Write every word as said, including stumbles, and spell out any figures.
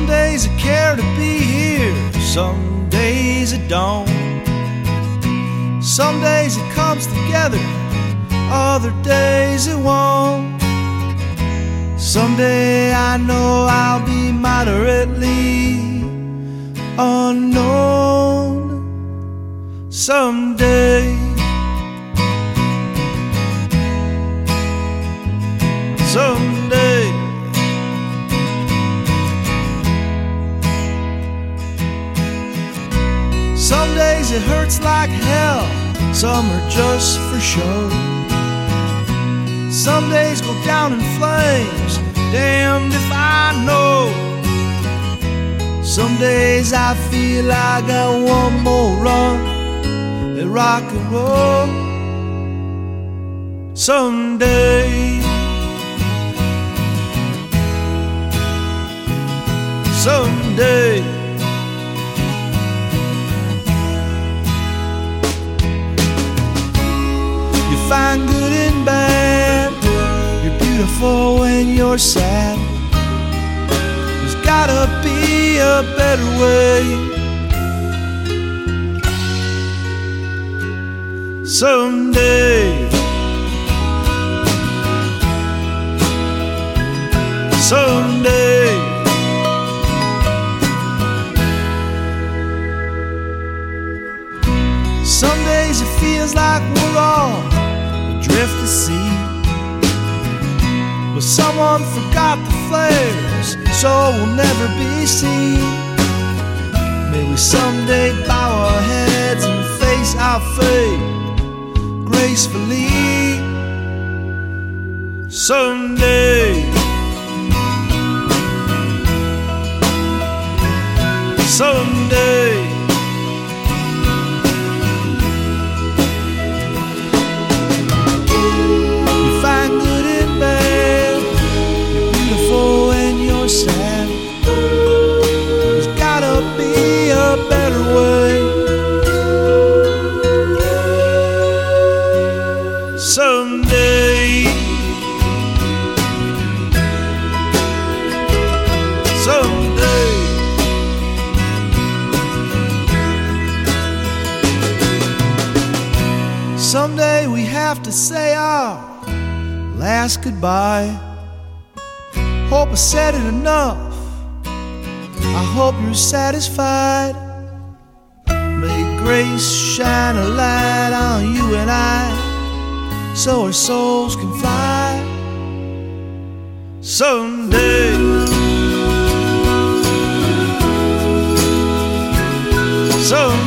Some days I care to be here, some days it don't. Some days it comes together, other days it won't. Someday I know I'll be moderately unknown. Someday, someday. Some days it hurts like hell, some are just for show. Some days go down in flames, damned if I know. Some days I feel I got one more run at rock and roll. Someday, someday. You find good and bad, you're beautiful when you're sad. There's gotta be a better way. Someday, someday. Some days it feels like we're all adrift at sea, but someone forgot the flares, so we'll never be seen. May we someday bow our heads and face our fate gracefully. Someday, someday. You find good and bad, you're beautiful when you're sad. There's gotta be a better way. Someday, someday. Someday we have to say our last goodbye. Hope I said it enough, I hope you're satisfied. May grace shine a light on you and I, so our souls can fly. Someday, someday.